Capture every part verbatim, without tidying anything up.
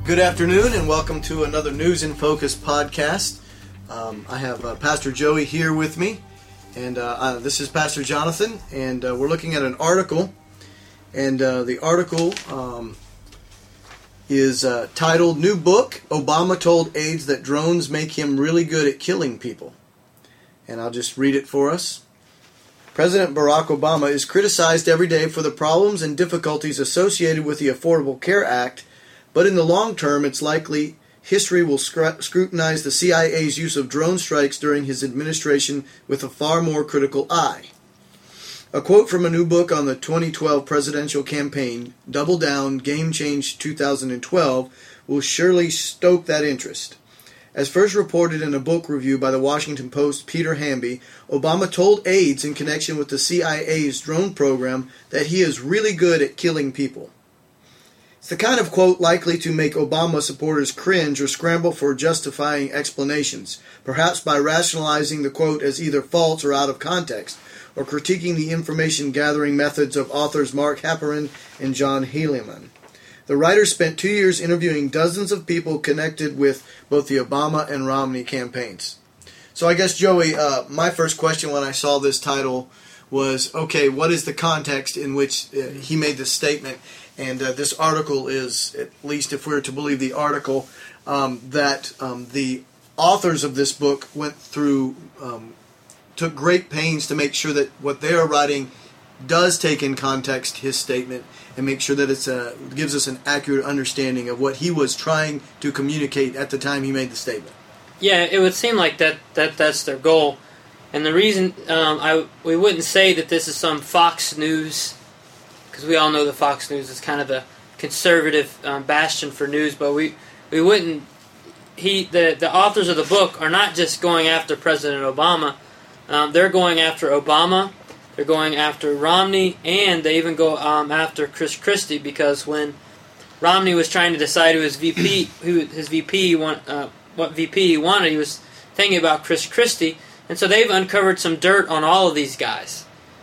Good afternoon and welcome to another News in Focus podcast. Um, I have uh, Pastor Joey here with me, and uh, uh, this is Pastor Jonathan, and uh, we're looking at an article, and uh, the article um, is uh, titled, New Book, Obama Told Aides That Drones Make Him Really Good at Killing People. And I'll just read it for us. President Barack Obama is criticized every day for the problems and difficulties associated with the Affordable Care Act, but in the long term, it's likely history will scr- scrutinize the C I A's use of drone strikes during his administration with a far more critical eye. A quote from a new book on the twenty twelve presidential campaign, Double Down, Game Change twenty twelve, will surely stoke that interest. As first reported in a book review by the Washington Post's Peter Hamby, Obama told aides in connection with the C I A's drone program that he is really good at killing people. It's the kind of quote likely to make Obama supporters cringe or scramble for justifying explanations, perhaps by rationalizing the quote as either false or out of context, or critiquing the information-gathering methods of authors Mark Halperin and John Helaman. The writer spent two years interviewing dozens of people connected with both the Obama and Romney campaigns. So I guess, Joey, uh, my first question when I saw this title was, okay, what is the context in which uh, he made this statement? And uh, this article is, at least if we're to believe the article, um, that um, the authors of this book went through, um, took great pains to make sure that what they are writing does take in context his statement and make sure that it's a, gives us an accurate understanding of what he was trying to communicate at the time he made the statement. Yeah, it would seem like that, that that's their goal. And the reason um, I we wouldn't say that this is some Fox News, because we all know the Fox News is kind of the conservative um, bastion for news, but we, we wouldn't, he the, the authors of the book are not just going after President Obama, um, they're going after Obama, they're going after Romney, and they even go um, after Chris Christie, because when Romney was trying to decide who his V P, who his V P want, uh, what V P he wanted, he was thinking about Chris Christie, and so they've uncovered some dirt on all of these guys,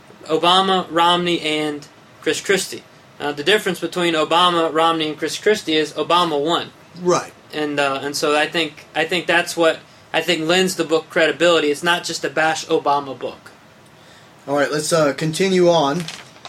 Obama, Romney, and Chris Christie. Uh, the difference between Obama, Romney, and Chris Christie is Obama won, right? And uh, and so I think I think that's what I think lends the book credibility. It's not just a bash Obama book. All right, let's uh, continue on.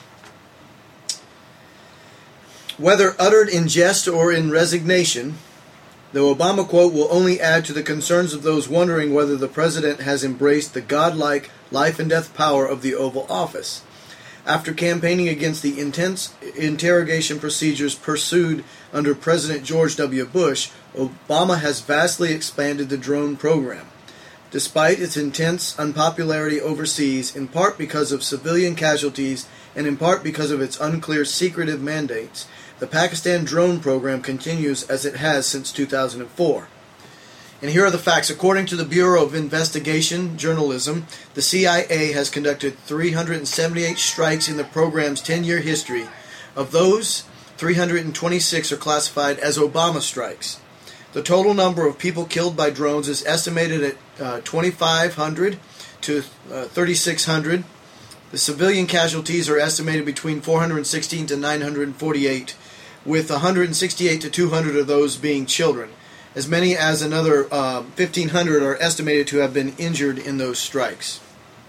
Whether uttered in jest or in resignation, the Obama quote will only add to the concerns of those wondering whether the president has embraced the godlike life and death power of the Oval Office. After campaigning against the intense interrogation procedures pursued under President George W. Bush, Obama has vastly expanded the drone program. Despite its intense unpopularity overseas, in part because of civilian casualties and in part because of its unclear secretive mandates, the Pakistan drone program continues as it has since two thousand four. And here are the facts. According to the Bureau of Investigation Journalism, the C I A has conducted three hundred seventy-eight strikes in the program's ten-year history. Of those, three hundred twenty-six are classified as Obama strikes. The total number of people killed by drones is estimated at uh, twenty-five hundred to uh, thirty-six hundred. The civilian casualties are estimated between four hundred sixteen to nine hundred forty-eight, with one hundred sixty-eight to two hundred of those being children. As many as another uh, fifteen hundred are estimated to have been injured in those strikes.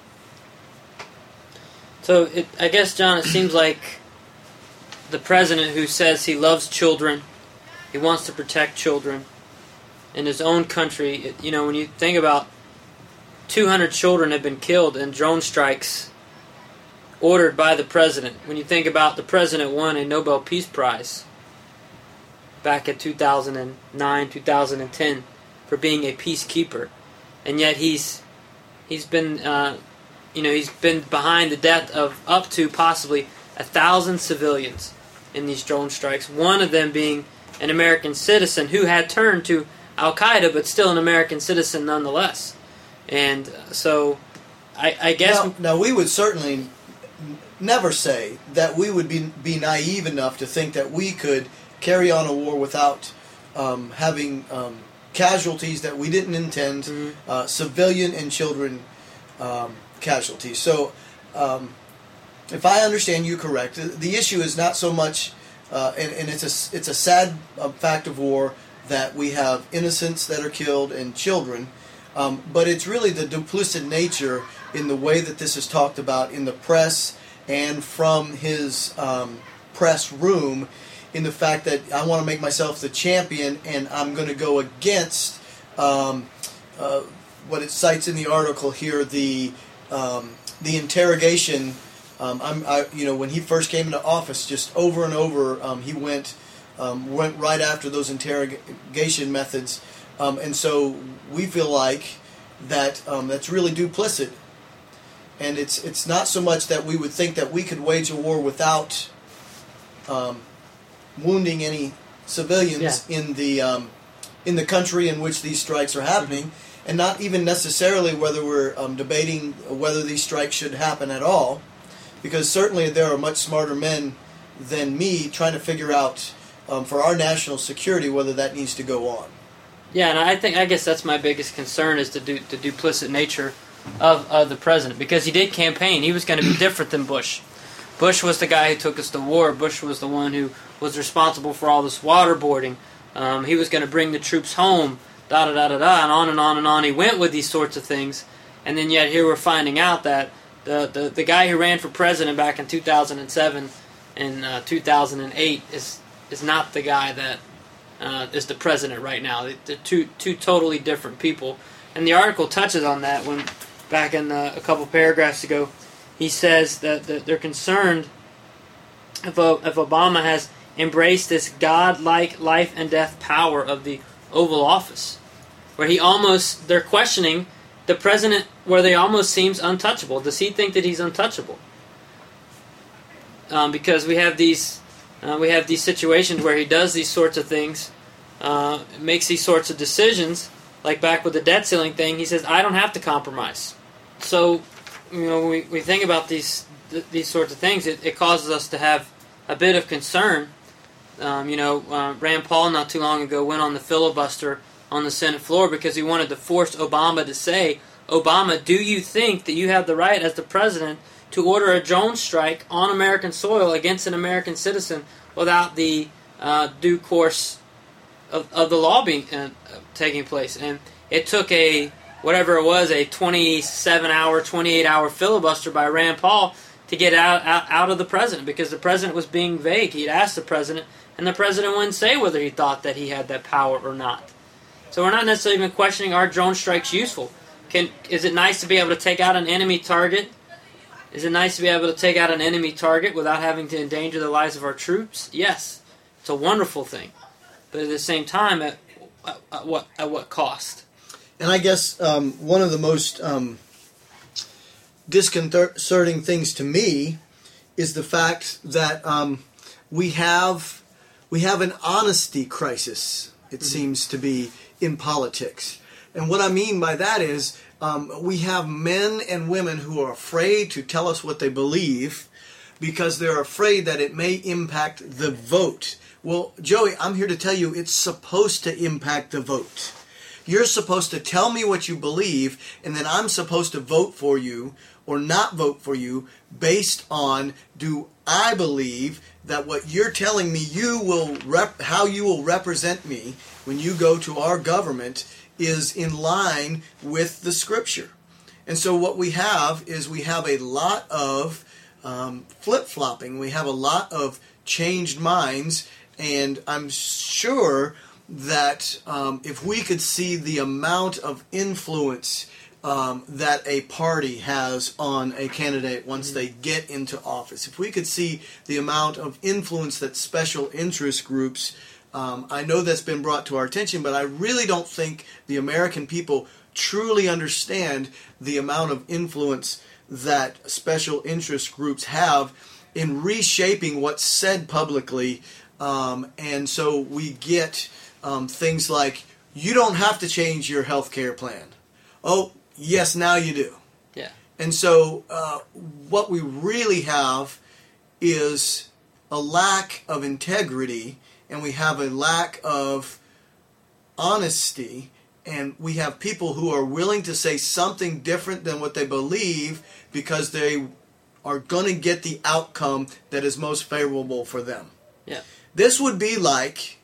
So it, I guess, John, it seems like the president who says he loves children, he wants to protect children in his own country. It, you know, when you think about two hundred children have been killed in drone strikes ordered by the president. When you think about the president won a Nobel Peace Prize back in two thousand nine, two thousand ten for being a peacekeeper, and yet he's he's been uh, you know he's been behind the death of up to possibly a thousand civilians in these drone strikes. One of them being an American citizen who had turned to Al Qaeda, but still an American citizen nonetheless. And so, I, I guess now, now we would certainly never say that we would be be naive enough to think that we could carry on a war without um, having um, casualties that we didn't intend, mm-hmm. uh, civilian and children um, casualties. So, um, if I understand you correct, the issue is not so much uh, and, and it's a it's a sad uh, fact of war that we have innocents that are killed and children, um, but it's really the duplicit nature in the way that this is talked about in the press and from his um, press room, in the fact that I want to make myself the champion and I'm going to go against um, uh, what it cites in the article here, the um, the interrogation. Um, I'm, I, you know, when he first came into office, just over and over, um, he went um, went right after those interrogation methods, um, and so we feel like that um, that's really duplicit. And it's it's not so much that we would think that we could wage a war without um, wounding any civilians yeah. in the um, in the country in which these strikes are happening, mm-hmm. and not even necessarily whether we're um, debating whether these strikes should happen at all, because certainly there are much smarter men than me trying to figure out um, for our national security whether that needs to go on. Yeah, and I think I guess that's my biggest concern is the du- the duplicit nature of, of the president, because he did campaign. He was going to be different than Bush. Bush was the guy who took us to war. Bush was the one who was responsible for all this waterboarding. Um, he was going to bring the troops home, da da da da da, and on and on and on. He went with these sorts of things, and then yet here we're finding out that the the, the guy who ran for president back in two thousand seven and uh, two thousand eight is is not the guy that uh, is the president right now. They're two two totally different people, and the article touches on that when. Back in the, a couple paragraphs ago, he says that, that they're concerned if, if Obama has embraced this God-like life and death power of the Oval Office, where he almost, they're questioning the president, where they almost seems untouchable. Does he think that he's untouchable? Um, because we have these, uh, we have these situations where he does these sorts of things, uh, makes these sorts of decisions, like back with the debt ceiling thing. He says, I don't have to compromise. So, you know, when we, we think about these th- these sorts of things, it, it causes us to have a bit of concern. Um, you know, uh, Rand Paul not too long ago went on the filibuster on the Senate floor because he wanted to force Obama to say, Obama, do you think that you have the right as the president to order a drone strike on American soil against an American citizen without the uh, due course of, of the law being uh, taking place? And it took a whatever it was, a twenty-seven hour, twenty-eight hour filibuster by Rand Paul to get out, out out of the president, because the president was being vague. He'd asked the president, and the president wouldn't say whether he thought that he had that power or not. So we're not necessarily even questioning, are drone strikes useful? Can is it nice to be able to take out an enemy target? Is it nice to be able to take out an enemy target without having to endanger the lives of our troops? Yes, it's a wonderful thing. But at the same time, at, at, at what at what cost? And I guess um, one of the most um, disconcerting things to me is the fact that um, we have we have an honesty crisis, it mm-hmm. seems to be, in politics. And what I mean by that is um, we have men and women who are afraid to tell us what they believe because they're afraid that it may impact the vote. Well, Joey, I'm here to tell you it's supposed to impact the vote. You're supposed to tell me what you believe, and then I'm supposed to vote for you or not vote for you based on, do I believe that what you're telling me you will rep- how you will represent me when you go to our government is in line with the Scripture. And so what we have is we have a lot of um, flip-flopping. We have a lot of changed minds, and I'm sure that um, if we could see the amount of influence um, that a party has on a candidate once they get into office, if we could see the amount of influence that special interest groups, um, I know that's been brought to our attention, but I really don't think the American people truly understand the amount of influence that special interest groups have in reshaping what's said publicly, um, and so we get Um, things like, you don't have to change your health care plan. Oh, yes, now you do. Yeah. And so uh, what we really have is a lack of integrity, and we have a lack of honesty, and we have people who are willing to say something different than what they believe because they are going to get the outcome that is most favorable for them. Yeah. This would be like,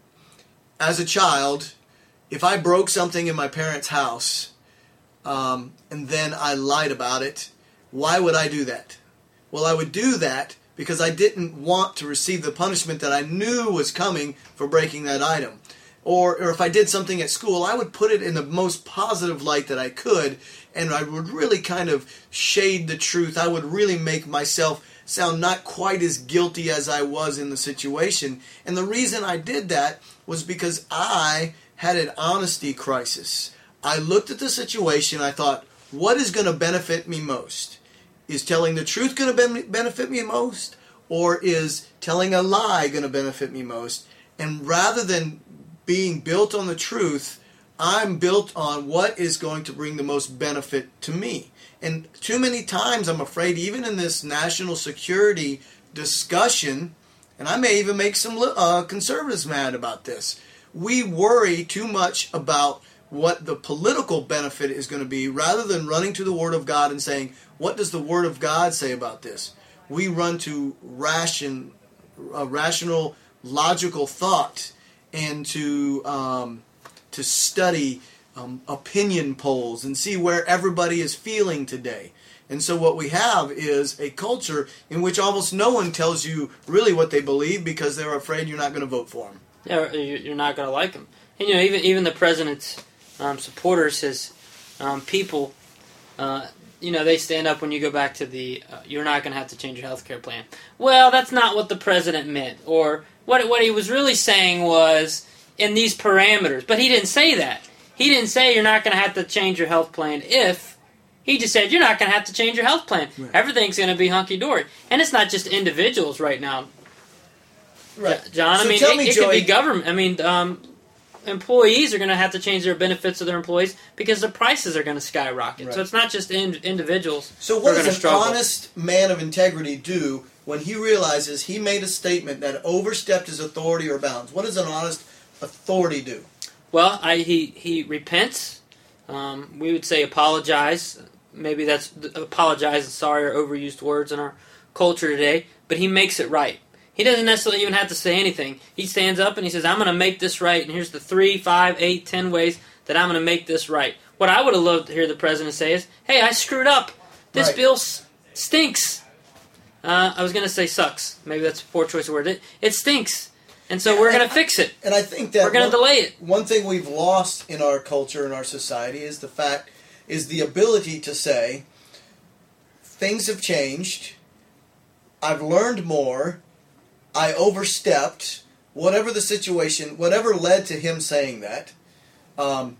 as a child, if I broke something in my parents' house, um, and then I lied about it, why would I do that? Well, I would do that because I didn't want to receive the punishment that I knew was coming for breaking that item. Or, or if I did something at school, I would put it in the most positive light that I could, and I would really kind of shade the truth. I would really make myself sound not quite as guilty as I was in the situation. And the reason I did that was because I had an honesty crisis. I looked at the situation, I thought, what is going to benefit me most? Is telling the truth going to benefit me most? Or is telling a lie going to benefit me most? And rather than being built on the truth, I'm built on what is going to bring the most benefit to me. And too many times, I'm afraid, even in this national security discussion, and I may even make some uh, conservatives mad about this, we worry too much about what the political benefit is going to be rather than running to the Word of God and saying, what does the Word of God say about this? We run to ration, uh, rational, logical thought and to um, to study um, opinion polls and see where everybody is feeling today. And so what we have is a culture in which almost no one tells you really what they believe because they're afraid you're not going to vote for them. Yeah, you're not going to like them. And you know, even even the president's um, supporters, his um, people, uh, you know, they stand up when you go back to the, uh, you're not going to have to change your health care plan. Well, that's not what the president meant. Or what what he was really saying was in these parameters. But he didn't say that. He didn't say you're not going to have to change your health plan if. He just said you're not going to have to change your health plan. Right. Everything's going to be hunky-dory. And it's not just individuals right now. Right. John, so I mean, tell it, me, it Joey, could be government. I mean, um, employees are going to have to change their benefits of their employees because the prices are going to skyrocket. Right. So it's not just in, individuals. So what who are does an struggle. honest man of integrity do when he realizes he made a statement that overstepped his authority or bounds? What does an honest authority do? Well, I, he he repents. Um, we would say apologize. Maybe that's apologize and sorry are overused words in our culture today. But he makes it right. He doesn't necessarily even have to say anything. He stands up and he says, I'm going to make this right, and here's the three, five, eight, ten ways that I'm going to make this right. What I would have loved to hear the president say is, hey, I screwed up. This right. bill s- stinks. Uh, I was going to say sucks. Maybe that's a poor choice of word. It, it stinks. And so yeah, we're going to fix it. And I think that we're going to delay it. One thing we've lost in our culture and our society is the fact, is the ability to say, things have changed, I've learned more, I overstepped, whatever the situation, whatever led to him saying that, um,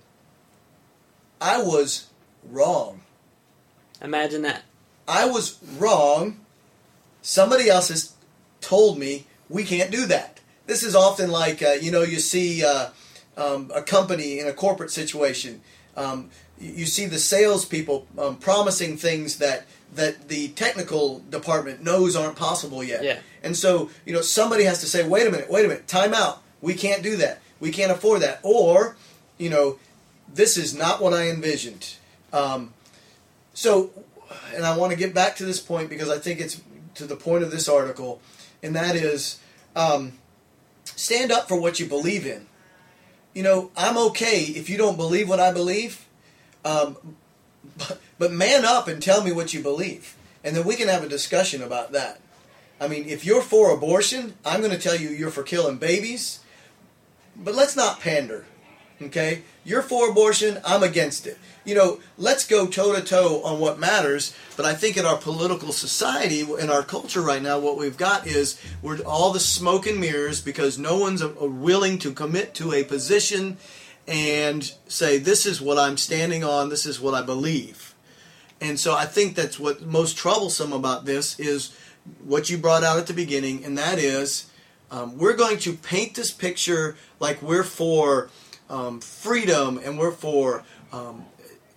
I was wrong. Imagine that. I was wrong. Somebody else has told me we can't do that. This is often like, uh, you know, you see uh, um, a company in a corporate situation. Um, you see the salespeople um, promising things that that the technical department knows aren't possible yet. Yeah. And so, you know, somebody has to say, wait a minute, wait a minute, time out. We can't do that. We can't afford that. Or, you know, this is not what I envisioned. Um, so, and I want to get back to this point because I think it's to the point of this article, and that is, um, stand up for what you believe in. You know, I'm okay if you don't believe what I believe, um, but, but man up and tell me what you believe. And then we can have a discussion about that. I mean, if you're for abortion, I'm going to tell you you're for killing babies. But let's not pander, okay? You're for abortion, I'm against it. You know, let's go toe-to-toe on what matters. But I think in our political society, in our culture right now, what we've got is we're all the smoke and mirrors because no one's willing to commit to a position and say, this is what I'm standing on, this is what I believe. And so I think that's what most troublesome about this is what you brought out at the beginning, and that is um, we're going to paint this picture like we're for um, freedom and we're for um,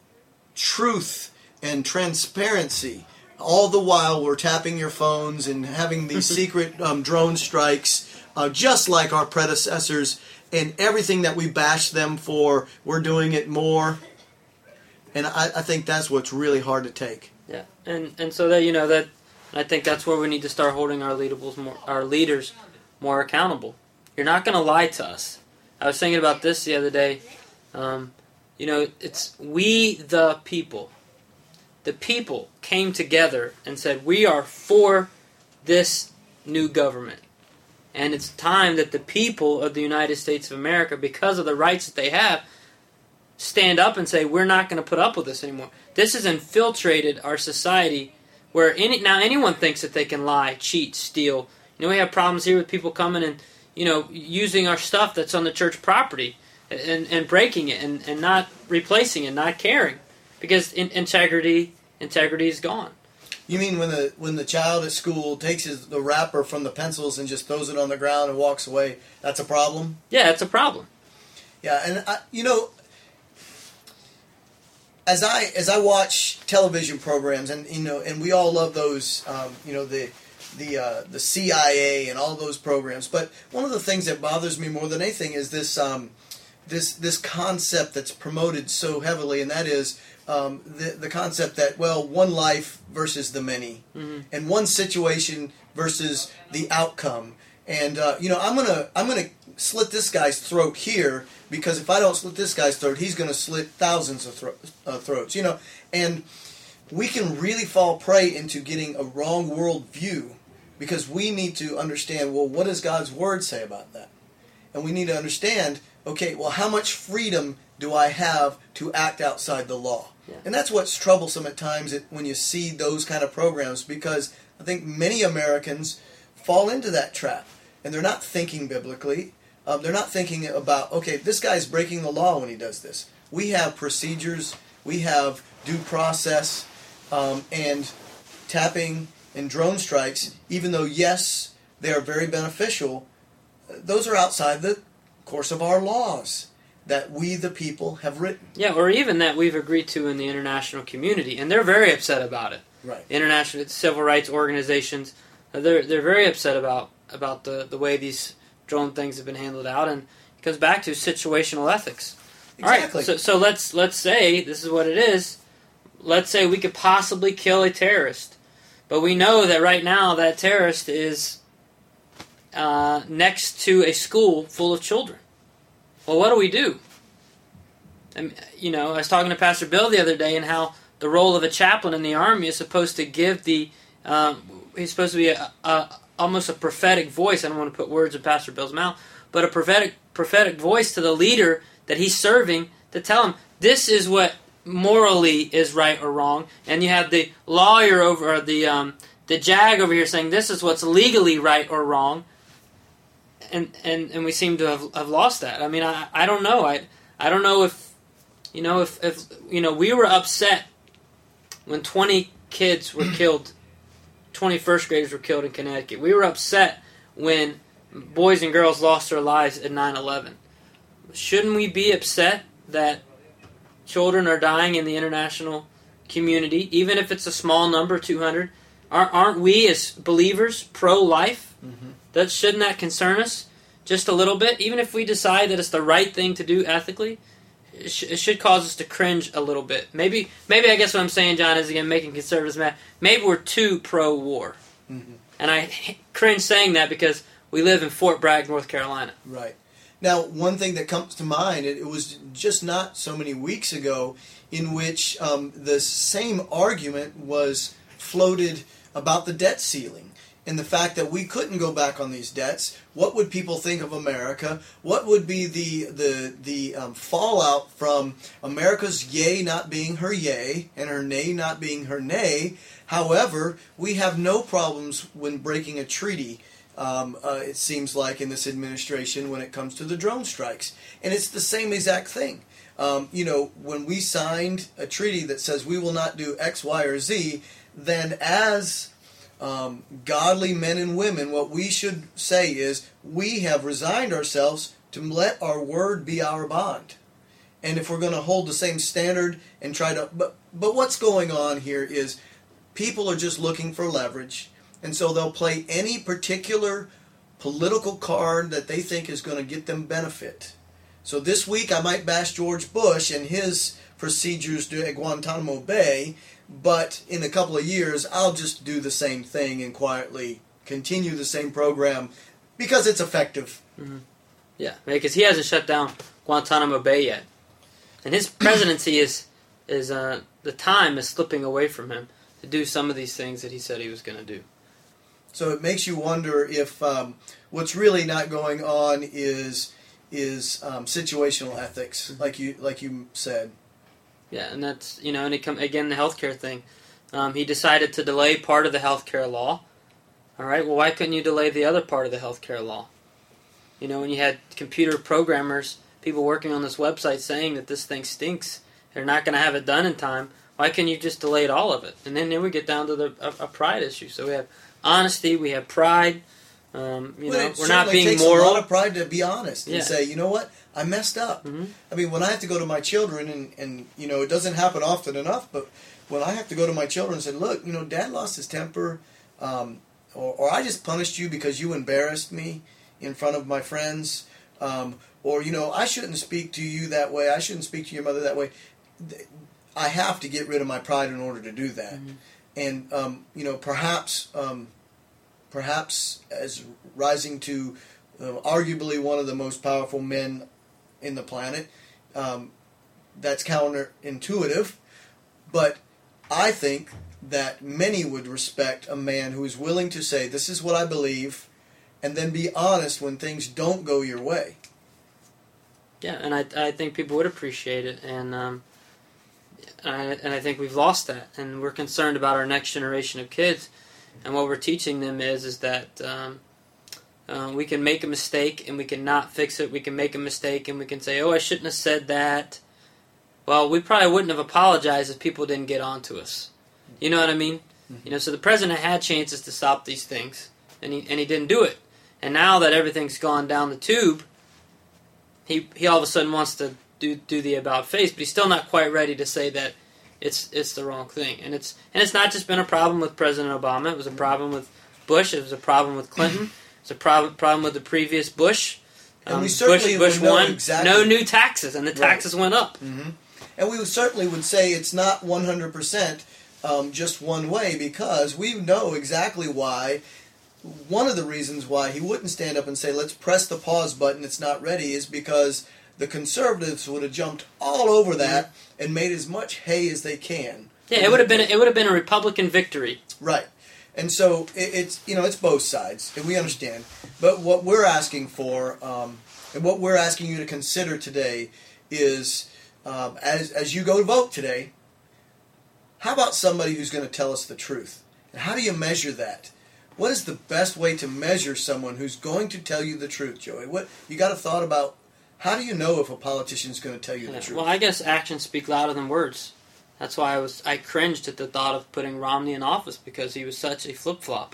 truth and transparency. All the while we're tapping your phones and having these secret um, drone strikes, uh, just like our predecessors, and everything that we bash them for, we're doing it more. And I, I think that's what's really hard to take. Yeah, and and so that you know that I think that's where we need to start holding our leadables more, our leaders more accountable. You're not going to lie to us. I was thinking about this the other day. Um, you know, it's we the people. The people came together and said, we are for this new government. And it's time that the people of the United States of America, because of the rights that they have, stand up and say, we're not going to put up with this anymore. This has infiltrated our society where any now anyone thinks that they can lie, cheat, steal. You know, we have problems here with people coming and, you know, using our stuff that's on the church property and, and breaking it and, and not replacing it, not caring. Because in, integrity integrity is gone. You mean when the when the child at school takes his, the wrapper from the pencils and just throws it on the ground and walks away, that's a problem? Yeah, it's a problem. Yeah, and I, you know, as I as I watch television programs, and you know, and we all love those, um, you know, the the uh, the C I A and all those programs. But one of the things that bothers me more than anything is this um, this this concept that's promoted so heavily, and that is um, the the concept that, well, one life versus the many, mm-hmm. and one situation versus the outcome. And uh, you know, I'm gonna I'm gonna slit this guy's throat here, because if I don't slit this guy's throat, he's gonna slit thousands of thro- uh, throats. You know, and we can really fall prey into getting a wrong world view, because we need to understand, well, what does God's Word say about that? And we need to understand, okay, well, how much freedom do I have to act outside the law? Yeah. And that's what's troublesome at times when you see those kind of programs, because I think many Americans fall into that trap, and they're not thinking biblically. Um, they're not thinking about, okay, this guy's breaking the law when he does this. We have procedures, we have due process, um, and tapping and drone strikes, even though, yes, they are very beneficial, those are outside the course of our laws that we, the people, have written. Yeah, or even that we've agreed to in the international community, and they're very upset about it. Right. International civil rights organizations, they're they're very upset about about the, the way these drone things have been handled out, and it comes back to situational ethics. Exactly. All right, so, so let's let's say this is what it is. Let's say we could possibly kill a terrorist, but we know that right now that terrorist is uh, next to a school full of children. Well, what do we do? And, you know, I was talking to Pastor Bill the other day, and how the role of a chaplain in the Army is supposed to give the um, he's supposed to be a, a almost a prophetic voice. I don't want to put words in Pastor Bill's mouth, but a prophetic prophetic voice to the leader that he's serving, to tell him this is what morally is right or wrong. And you have the lawyer over, or the um, the JAG over here saying this is what's legally right or wrong. And, and and we seem to have, have lost that. I mean, I I don't know. I I don't know if you know if, if you know we were upset when twenty kids were killed, twenty first graders were killed in Connecticut. We were upset when boys and girls lost their lives at nine eleven. Shouldn't we be upset that children are dying in the international community, even if it's a small number, two hundred? Aren't aren't we as believers pro-life? Mm-hmm. That shouldn't that concern us just a little bit? Even if we decide that it's the right thing to do ethically, it, sh- it should cause us to cringe a little bit. Maybe, maybe I guess what I'm saying, John, is again making conservatives mad. Maybe we're too pro-war, mm-hmm. and I h- cringe saying that because we live in Fort Bragg, North Carolina. Right. Now, one thing that comes to mind, it, it was just not so many weeks ago, in which um, the same argument was floated about the debt ceiling. And the fact that we couldn't go back on these debts. What would people think of America? What would be the the the um, fallout from America's yay not being her yay and her nay not being her nay? However, we have no problems when breaking a treaty, um, uh, it seems like, in this administration when it comes to the drone strikes. And it's the same exact thing. Um, you know, when we signed a treaty that says we will not do X, Y, or Z, then as Um, godly men and women, what we should say is we have resigned ourselves to let our word be our bond. And if we're going to hold the same standard and try to... But, but what's going on here is people are just looking for leverage, and so they'll play any particular political card that they think is going to get them benefit. So this week I might bash George Bush and his procedures at Guantanamo Bay, but in a couple of years, I'll just do the same thing and quietly continue the same program Because it's effective. Mm-hmm. Yeah, because he hasn't shut down Guantanamo Bay yet. And his presidency is, is uh, the time is slipping away from him to do some of these things that he said he was going to do. So it makes you wonder if um, what's really not going on is is um, situational ethics, mm-hmm. like you like you said. Yeah, and that's, you know, and it come again the healthcare thing. Um, he decided to delay part of the healthcare law. All right, well, why couldn't you delay the other part of the healthcare law? You know, when you had computer programmers, people working on this website saying that this thing stinks, they're not going to have it done in time. Why can't you just delay all of it? And then, then we get down to the a, a pride issue. So we have honesty, we have pride. Um, you well, know, it we're not being takes moral. A lot of pride to be honest and yeah. say, you know what, I messed up. Mm-hmm. I mean, when I have to go to my children, and, and you know, it doesn't happen often enough, but when I have to go to my children and say, look, you know, Dad lost his temper, um, or, or I just punished you because you embarrassed me in front of my friends, um, or, you know, I shouldn't speak to you that way, I shouldn't speak to your mother that way. I have to get rid of my pride in order to do that. Mm-hmm. And, um, you know, perhaps... Um, Perhaps as rising to uh, arguably one of the most powerful men in the planet, um, that's counterintuitive. But I think that many would respect a man who is willing to say, this is what I believe, and then be honest when things don't go your way. Yeah, and I I think people would appreciate it, and um, I, and I think we've lost that, and we're concerned about our next generation of kids. And what we're teaching them is is that um, uh, we can make a mistake and we can not fix it. We can make a mistake and we can say, oh, I shouldn't have said that. Well, we probably wouldn't have apologized if people didn't get on to us. You know what I mean? Mm-hmm. You know, so the president had chances to stop these things, and he and he didn't do it. And now that everything's gone down the tube, he he all of a sudden wants to do do the about face, but he's still not quite ready to say that It's it's the wrong thing, and it's and it's not just been a problem with President Obama. It was a problem with Bush. It was a problem with Clinton. It's a problem problem with the previous Bush. Um, and we Bush, certainly Bush would know won. exactly. No new taxes, and the taxes right. went up. Mm-hmm. And we would certainly would say it's not one hundred percent um, just one way, because we know exactly why. One of the reasons why he wouldn't stand up and say, let's press the pause button, it's not ready, is because the conservatives would have jumped all over that mm-hmm. and made as much hay as they can. Yeah, it would have been a, it would have been a Republican victory. Right. And so it, it's you know it's both sides, and we understand. But what we're asking for, um, and what we're asking you to consider today, is um, as as you go to vote today, how about somebody who's going to tell us the truth? And how do you measure that? What is the best way to measure someone who's going to tell you the truth, Joey? What you got a thought about? How do you know if a politician is going to tell you yeah, the truth? Well, I guess actions speak louder than words. That's why I was I cringed at the thought of putting Romney in office, because he was such a flip flop.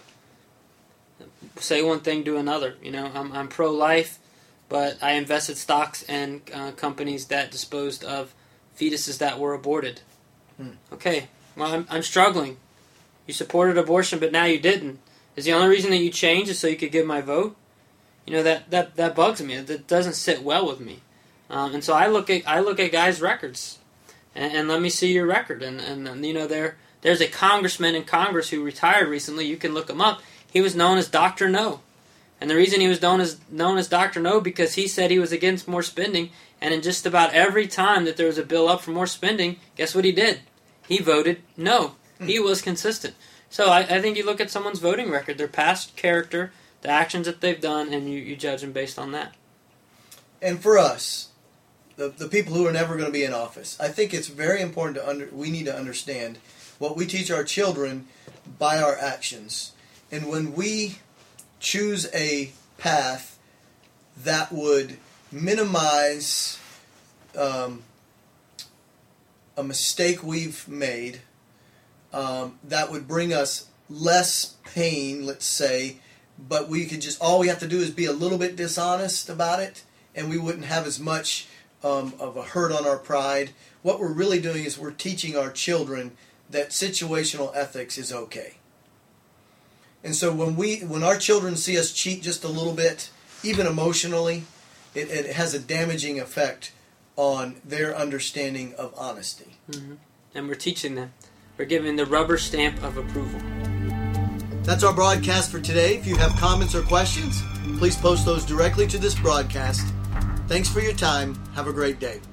Say one thing, do another. You know, I'm I'm pro life, but I invested stocks in uh, companies that disposed of fetuses that were aborted. Hmm. Okay, well I'm I'm struggling. You supported abortion, but now you didn't. Is the only reason that you changed is so you could give my vote? You know, that, that, that bugs me. That doesn't sit well with me. Um, and so I look at I look at guys' records, and, and let me see your record. And, and, and you know, there there's a congressman in Congress who retired recently. You can look him up. He was known as Doctor No. And the reason he was known as known as Doctor No, because he said he was against more spending. And in just about every time that there was a bill up for more spending, guess what he did? He voted no. He was consistent. So I, I think you look at someone's voting record, their past character, the actions that they've done, and you, you judge them based on that. And for us, the the people who are never going to be in office, I think it's very important to under we need to understand what we teach our children by our actions. And when we choose a path that would minimize um, a mistake we've made, um, that would bring us less pain, let's say, but we could just, all we have to do is be a little bit dishonest about it, and we wouldn't have as much um, of a hurt on our pride. What we're really doing is we're teaching our children that situational ethics is okay. And so when we, when our children see us cheat just a little bit, even emotionally, it, it has a damaging effect on their understanding of honesty. Mm-hmm. And we're teaching them. We're giving the rubber stamp of approval. That's our broadcast for today. If you have comments or questions, please post those directly to this broadcast. Thanks for your time. Have a great day.